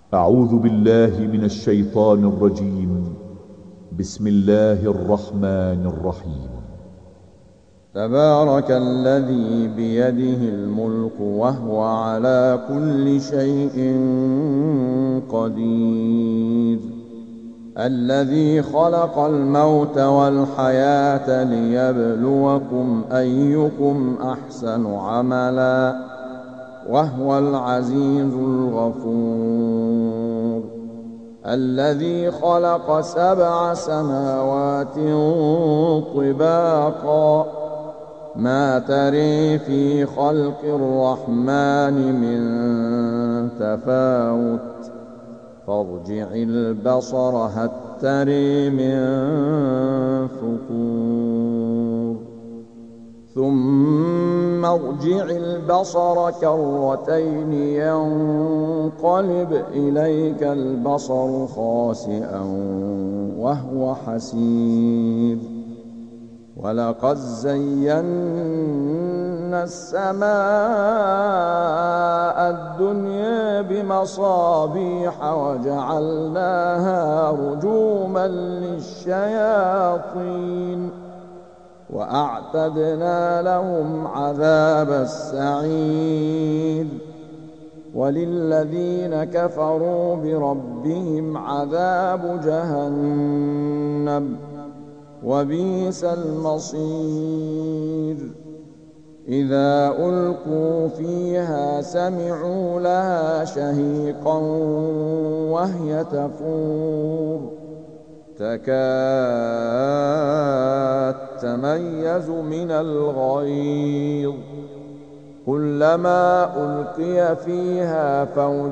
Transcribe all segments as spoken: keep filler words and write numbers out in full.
أعوذ بالله من الشيطان الرجيم. بسم الله الرحمن الرحيم. تبارك الذي بيده الملك وهو على كل شيء قدير، الذي خلق الموت والحياة ليبلوكم أيكم أحسن عملا وهو العزيز الغفور، الذي خلق سبع سماوات طباقا ما تري في خلق الرحمن من تفاوت فارجع البصر هل تري من فطور ثم ارجع البصر كرتين ينقلب إليك البصر خاسئا وهو حسير، ولقد زينا السماء الدنيا بمصابيح وجعلناها رجوما للشياطين وأعتدنا لهم عذاب السعير، وللذين كفروا بربهم عذاب جهنم وبئس المصير. إذا ألقوا فيها سمعوا لها شهيقا وهي تفور تكاد تميز من الغيظ، كلما ألقي فيها فوج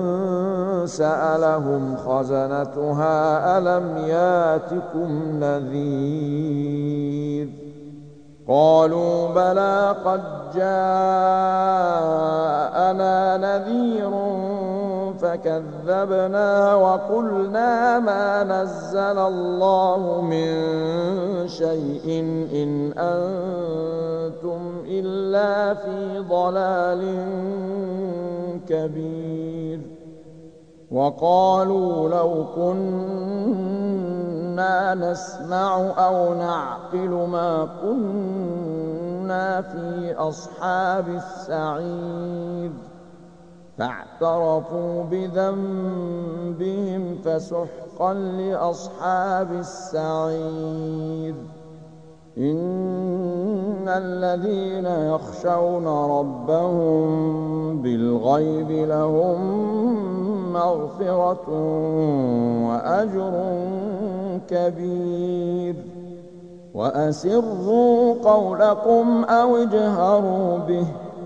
سألهم خزنتها ألم ياتكم نذير، قالوا بلى قد جاءنا نذير فكذبنا وقلنا ما نزل الله من شيء إن أنتم إلا في ضلال كبير، وقالوا لو كنا نسمع أو نعقل ما كنا في أصحاب السعير، فاعترفوا بذنبهم فسحقا لأصحاب السعير. إن الذين يخشون ربهم بالغيب لهم مغفرة وأجر كبير، وأسروا قولكم أو اجهروا به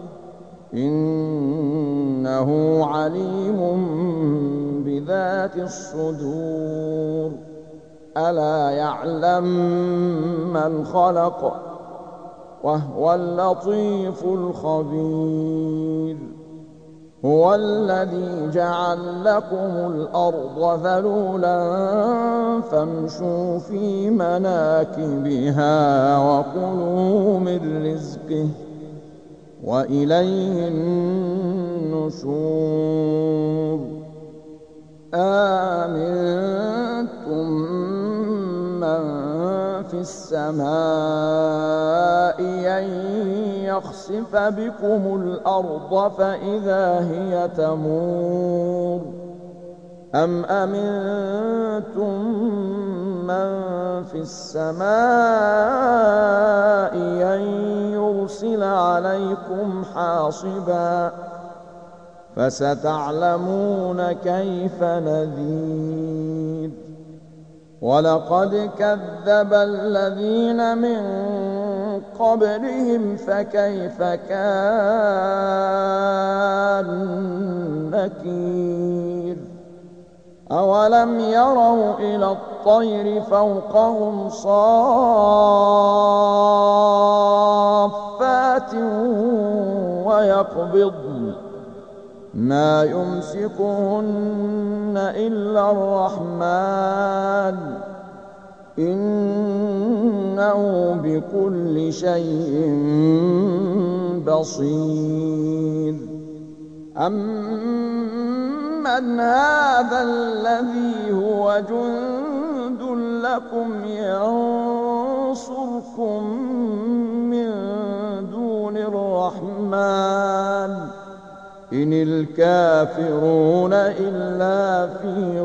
إنه عليم بذات الصدور، ألا يعلم من خلق وهو اللطيف الخبير. هو الذي جعل لكم الأرض ذلولا فامشوا في مناكبها وكلوا من رزقه وإليه النشور. آمنتم من في السماء أن يخسف بكم الأرض فإذا هي تمور، أم أمنتم من في السماء أن يرسل عليكم حاصبا فستعلمون كيف نذير. ولقد كذب الذين من قبلهم فكيف كان نكير. أولم يروا إلى الطير فوقهم صافات ويقبضن ما يمسكهن إلا الرحمن إنه بكل شيء بصير. أمن أَمَّنْ هَذَا الَّذِي هُوَ جُندٌ لَّكُمْ يَنصُرُكُم مِّن دُونِ الرَّحْمَٰنِ إِنِ الْكَافِرُونَ إِلَّا فِي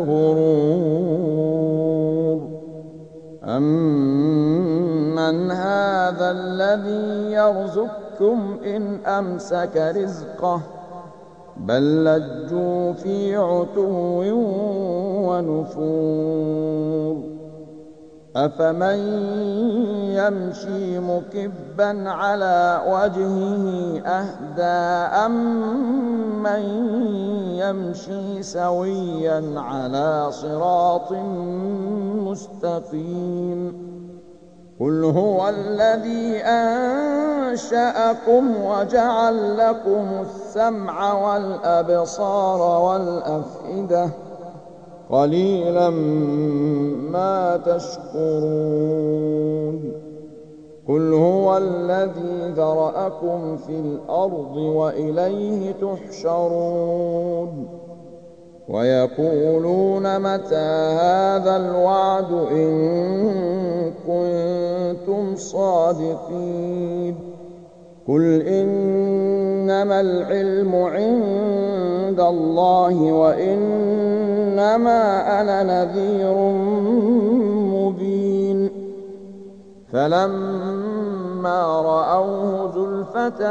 غُرُورٍ أَمَّنْ هَٰذَا الَّذِي يَرْزُقُكُمْ إِنْ أَمْسَكَ رِزْقَهُ بَل لَّجُّوا فِي عُتُوٍّ وَنُفُورٍ أَفَمَن يَمْشِي مُكِبًّا عَلَىٰ وَجْهِهِ أَهْدَىٰ أَمَّن يَمْشِي سَوِيًّا عَلَىٰ صِرَاطٍ مُّسْتَقِيمٍ قُلْ هُوَ الَّذِي أَنشَأَكُمْ وَجَعَلَ لَكُمُ السَّمْعَ وَالْأَبْصَارَ وَالْأَفْئِدَةَ قَلِيلًا مَّا تَشْكُرُونَ قُلْ هُوَ الَّذِي ذَرَأَكُمْ فِي الْأَرْضِ وَإِلَيْهِ تُحْشَرُونَ وَيَقُولُونَ مَتَىٰ هَٰذَا الْوَعْدُ إِن كُنتُمْ صَادِقِينَ قُلْ إِنَّمَا الْعِلْمُ عِندَ اللَّهِ وَإِنَّمَا أَنَا نَذِيرٌ مُّبِينٌ فَلَمَّا رَأَوْهُ زُلْفَةً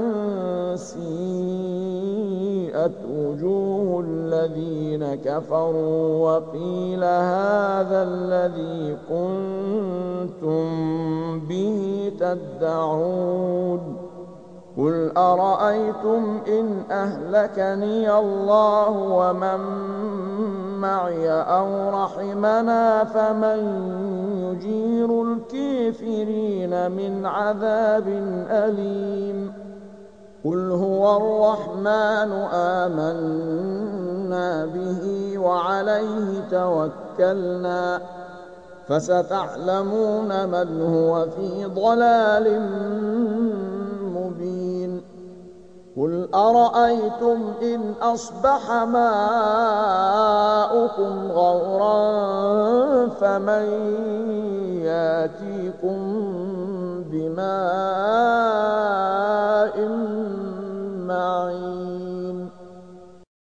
سِيئَتْ وُجُوهُ الَّذِينَ كَفَرُوا وَقِيلَ هَٰذَا الَّذِي كُنتُم بِهِ تَدَّعُونَ قُلْ أَرَأَيْتُمْ إِنْ أَهْلَكَنِيَ اللَّهُ وَمَن مَّعِيَ أَوْ رَحِمَنَا فَمَن يُجِيرُ الْكَافِرِينَ مِنْ عَذَابٍ أَلِيمٍ قُلْ هُوَ الرَّحْمَٰنُ آمَنَّا بِهِ وَعَلَيْهِ تَوَكَّلْنَا فَسَتَعْلَمُونَ مَنْ هُوَ فِي ضَلَالٍ مُّبِينٍ قُلْ أَرَأَيْتُمْ إِنْ أَصْبَحَ مَاؤُكُمْ غَوْرًا فَمَن يَأْتِيكُم بِمَاءٍ